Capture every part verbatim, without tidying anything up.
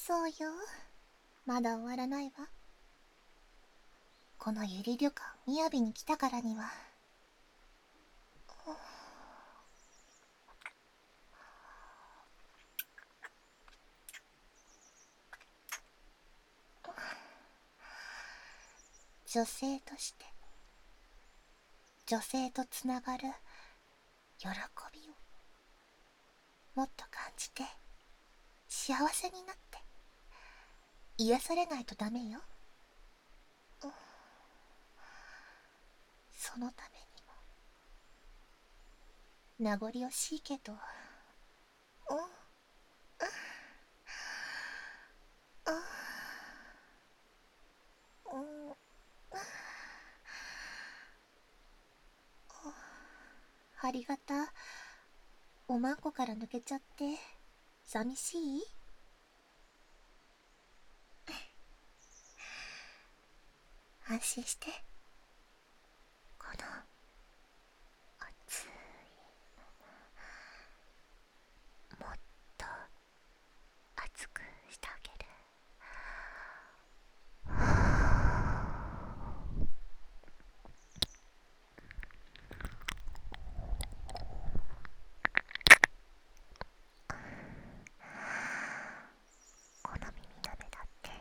そうよ。まだ終わらないわ。このゆり旅館みやびに来たからには。女性として女性とつながる喜びをもっと感じて幸せになって癒されないとダメよ。そのためにも名残惜しいけど、ありがた。おまんこから抜けちゃって寂しい？安心して。この熱いもっと熱くしてあげる。この耳なめだって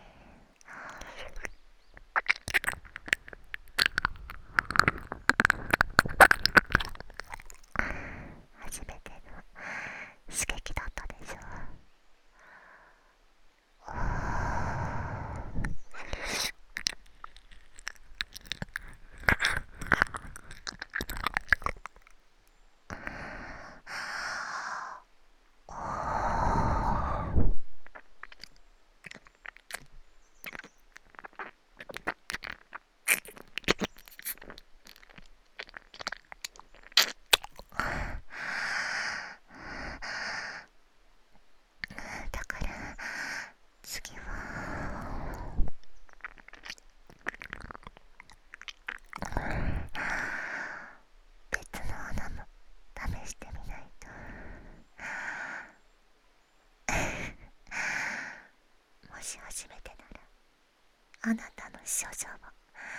初めての刺激だったでしょ。だから次は別の穴も試してみないと。もし初めてならあなたの処女を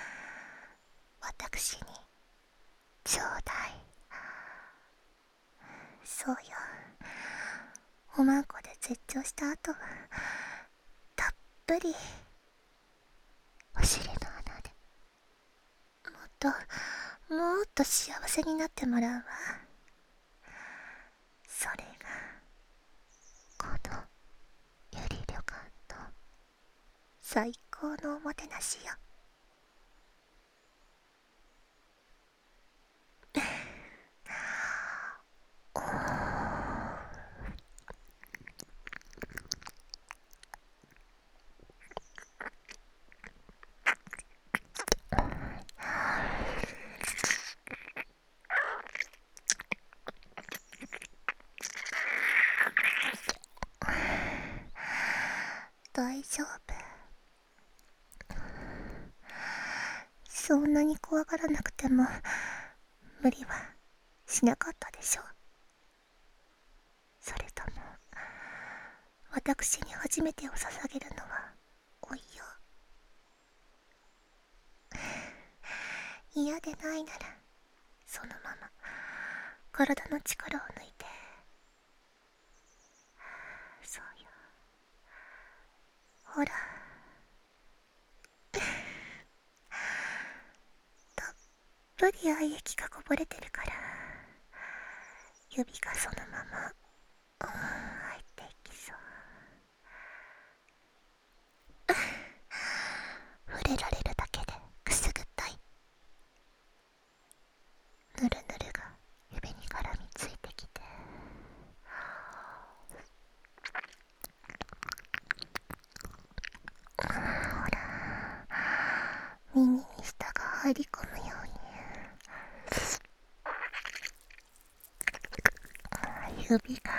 私にちょうだい。そうよ。おまんこで絶頂した後はたっぷりお尻の穴でもっともっと幸せになってもらうわ。それがこのゆり旅館の最高のおもてなしよ。大丈夫。そんなに怖がらなくても無理はしなかったでしょ。それとも私に初めてを捧げるのはおいよ。嫌でないならそのまま体の力を抜いて。そうよ。ほらたっぷり愛液がこぼれてるから指がそのまま、うん、入っていきそう。触れられるだけでくすぐったい。ぬるぬるが指に絡みついてきて、ほら耳に舌が入り込むように指が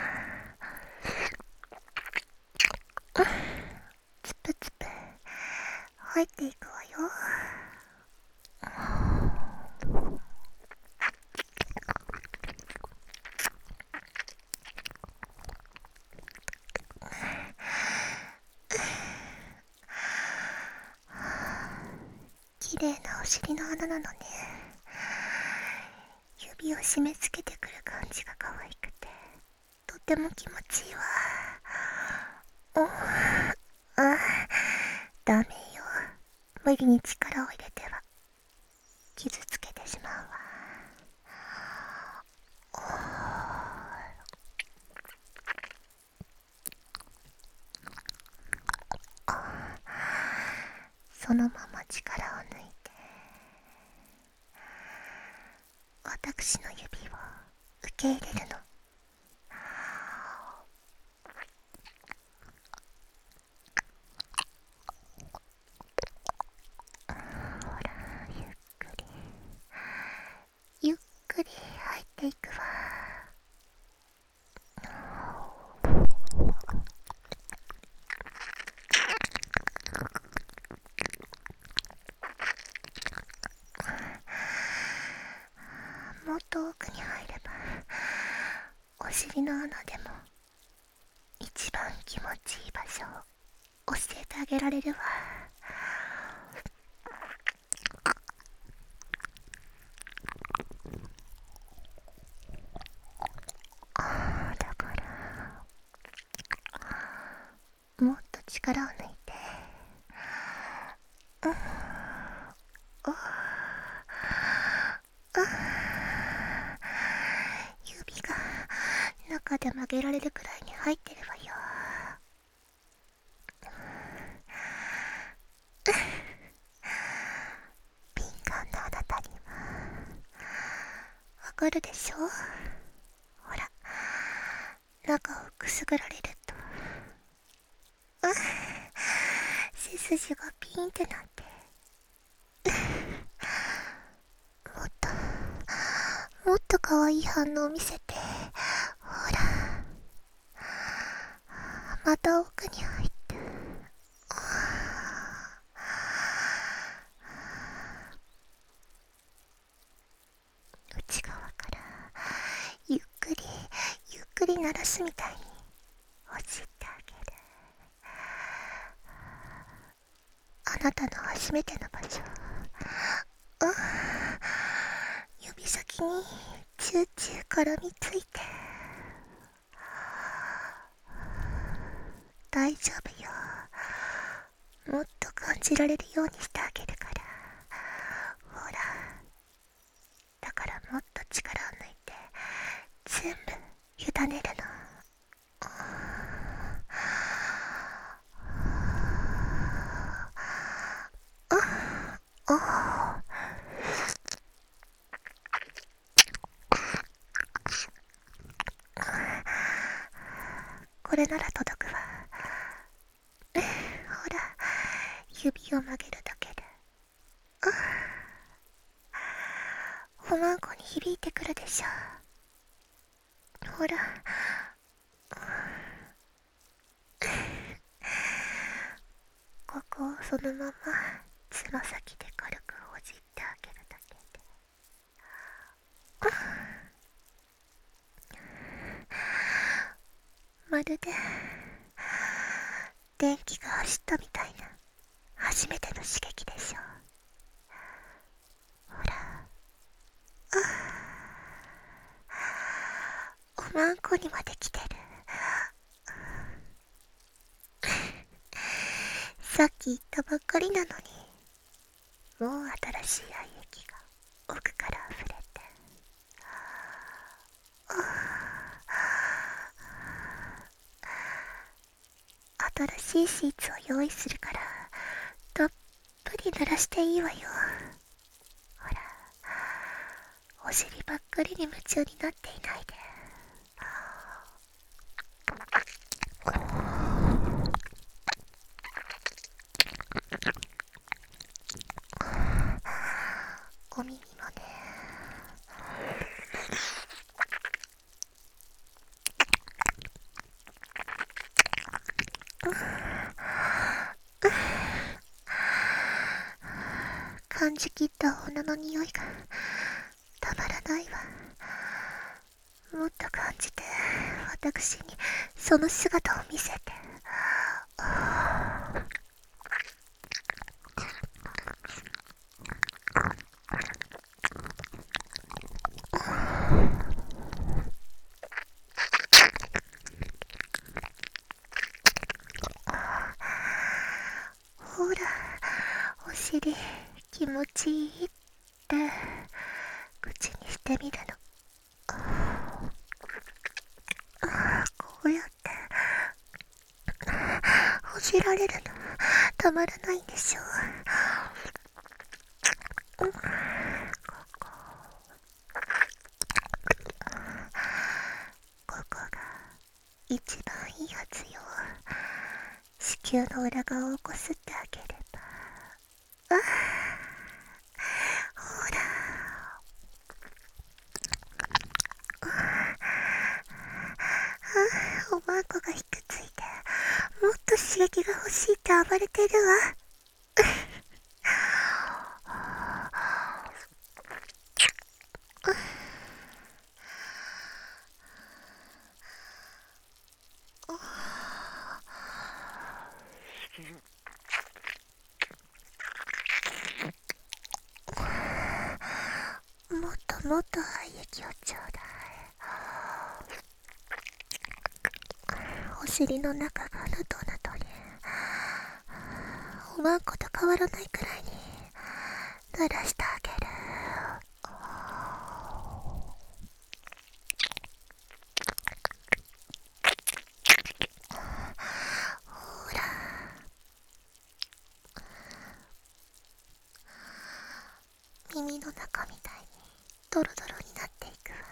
つぷつぷ入っていくわよ。 お尻の穴なのね。指を締め付けてくる感じが可愛くてとても気持ちいいわ。おあダメよ、無理に力を入れては傷つけてしまうわ。そのまま力を抜いて私の指を受け入れるの。ほら、ゆっくりゆっくり入っていくわ。もっと奥に入ればお尻の穴でも一番気持ちいい場所を教えてあげられるわ。だからもっと力を抜いて、うん、ああ指が中で曲げられるくらいに入ってるわよ。敏感なあなたにはわかるでしょ。ほら、中をくすぐられると、うん、背筋がピーンってなってもっともっと可愛い反応を見せて、ほらまた奥に入って、内側からゆっくりゆっくり鳴らすみたいに落ちてあげる。あなたの初めての場所、うん、指先にチューチュー絡みついて、大丈夫よ、もっと感じられるようにしてあげるから。ほら、だからもっと力を抜いて全部委ねるの。これなら届くわ。ほら、指を曲げるだけでおまんこに響いてくるでしょ。ほら、ここをそのままつま先で軽くほじってあげるだけで、まるで電気が走ったみたいな初めての刺激でしょ。ほら、おまんこにまで来てる。さっき言ったばっかりなのに、もう新しい愛液が奥から溢れて、新しいシーツを用意するからたっぷり濡らしていいわよ。ほら、お尻ばっかりに夢中になっていないで。お耳もね。感じきった女の匂いがたまらないわ。もっと感じて私にその姿を見せて。 尻気持ちいいって口にしてみるの。こうやってほじられるのたまらないんでしょ。うん、ここここが一番いいはずよ。子宮の裏側をこすってあげれば。あ、ほら、あ、おまんこがひくついてもっと刺激が欲しいって暴れてるわ。もっともっと愛液をちょうだい。お尻の中がナトナトにおまんこと変わらないくらいに濡らしてあげる。ほら、耳の中みたいにドロドロになっていくわ。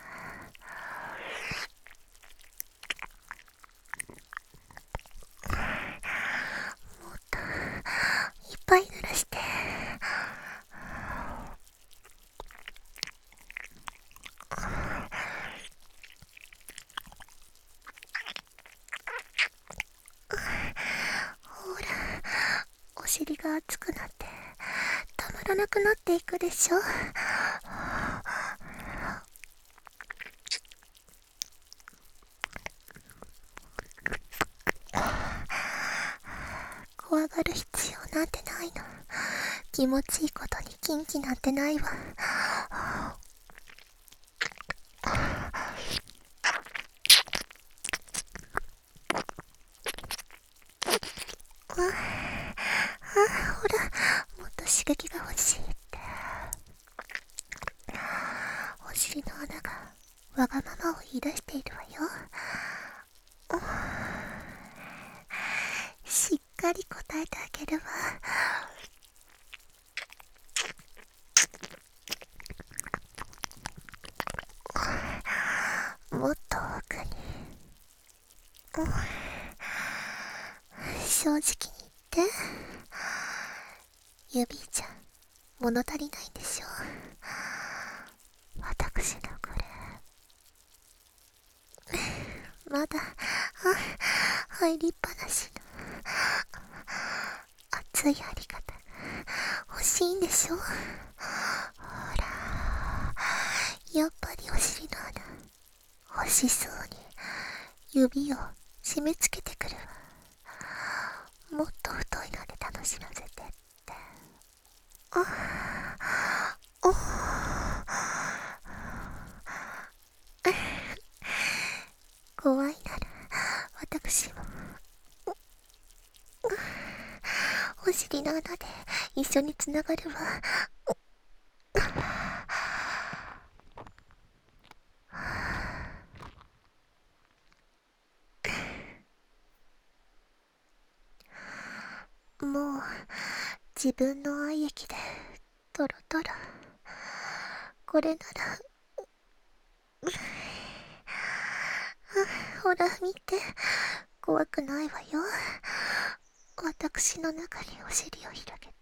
もっといっぱい濡らして。ほら、お尻が熱くなってたまらなくなっていくでしょ。怖がる必要なんてないの。気持ちいいことにキンキなんてないわ。ああ、ほら、もっと刺激が欲しいって。お尻の穴がわがままを言い出しているわよ。しっかり答えてあげるわ。もっと奥に。正直に言って、指じゃ物足りないんでしょ。私のこれまだ入りっぱなしの熱いあり方が欲しいんでしょ。ほら、やっぱりお尻の穴欲しそうに指を締め付けてくるわ。もっと太いので楽しませてって。あお怖いなら私もお尻の穴で一緒につながるわ。もう自分の愛液でトロトロ。これならほら見て、怖くないわよ。私の中にお尻を広げて、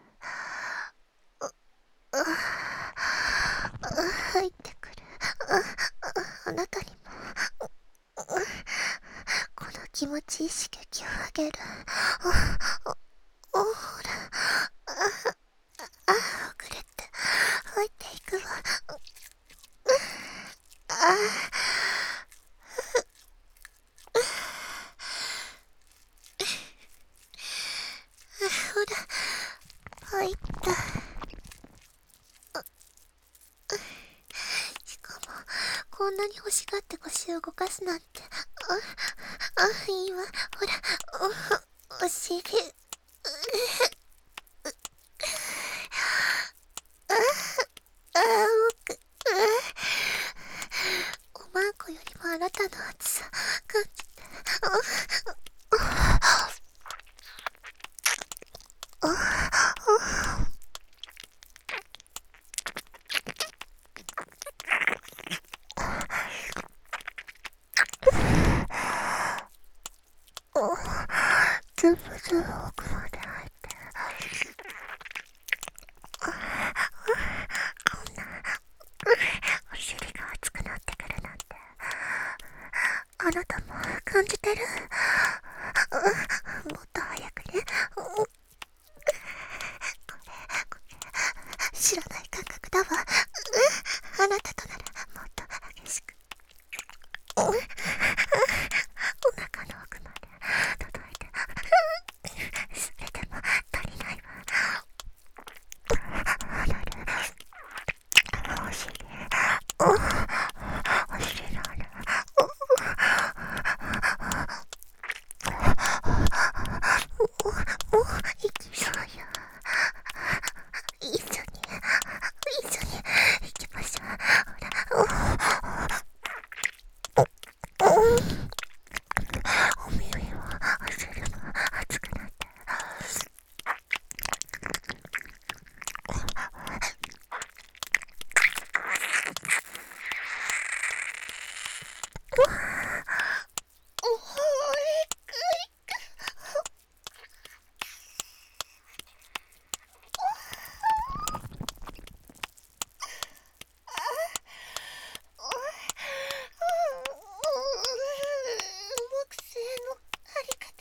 ああ入ってくる。ああなたにもこの気持ちいい刺激をあげる。おおほら、ああほぐれて入っていくわ。ああほら入った。しかもこんなに欲しがって腰を動かすなんて。ああいいわ。ほら お, お尻僕、おまんこよりもあなたの熱さ感じて、ずぶずぶ奥まで入って、こんなお尻が熱くなってくるなんて、あなたも感じてる？もっと早くね。これ、これ、知らない感覚だわ。あなたとならもっと激しく。お腹の奥まで届いて、それでも足りないわ。お尻、お尻の穴、もう行きそうよ。一緒に一緒に行きましょう。ほら、お耳をお尻も熱くなって、おほいくい木星のあり方、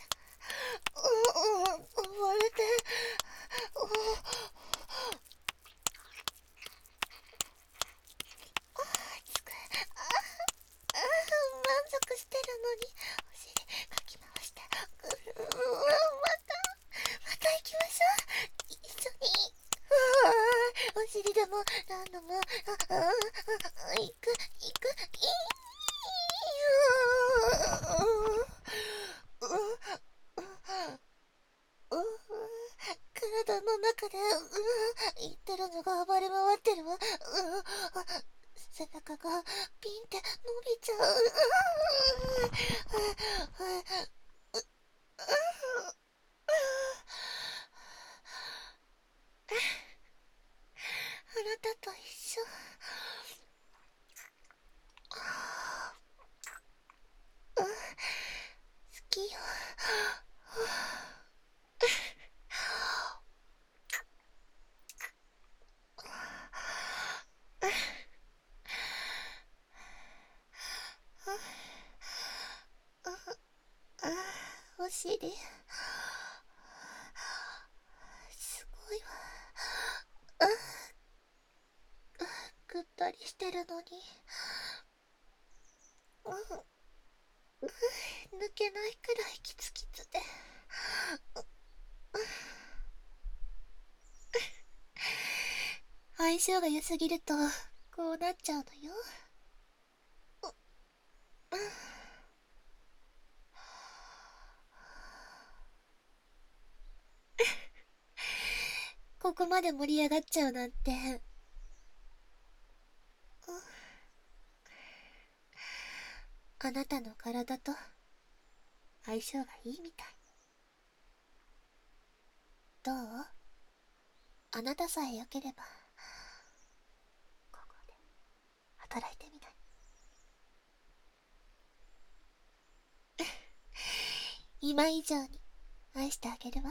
まるで満足してるのにお尻かき回して、またまた行きましょう。一緒にお尻でも何度も行く行くいい体の中で言ってるのが暴れ回ってるわ。背中がピンって伸びちゃう。あなたと一緒。好きよ。お尻すごいわ。ぐったりしてるのに、抜けないくらいキツキツで、相性が良すぎるとこうなっちゃうのよ。ここまで盛り上がっちゃうなんて、あなたの体と相性がいいみたい。どう？あなたさえ良ければここで働いてみない？今以上に愛してあげるわ。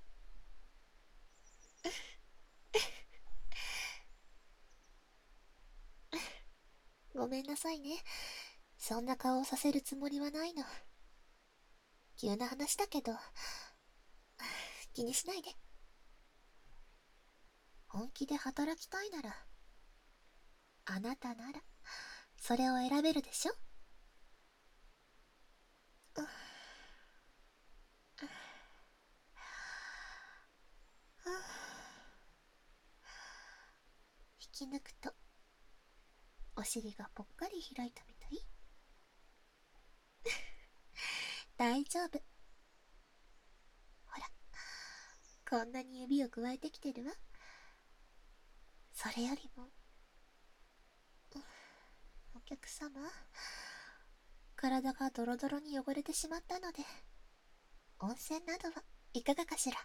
ごめんなさいね。そんな顔をさせるつもりはないの。急な話だけど、気にしないで。本気で働きたいなら、あなたなら、それを選べるでしょ？引き抜くと、お尻がぽっかり開いたみたい？大丈夫。ほら、こんなに指をくわえてきてるわ。それよりも客様。体がドロドロに汚れてしまったので、温泉などはいかがかしら。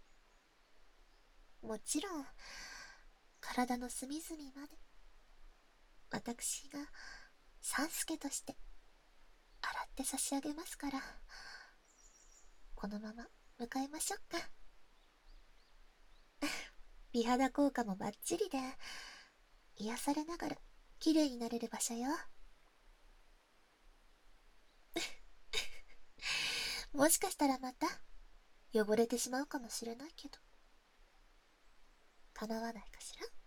もちろん、体の隅々まで、私が、三助として、洗って差し上げますから、このまま向かいましょうか。美肌効果もバッチリで、癒されながら綺麗になれる場所よ。もしかしたらまた汚れてしまうかもしれないけど、構わないかしら。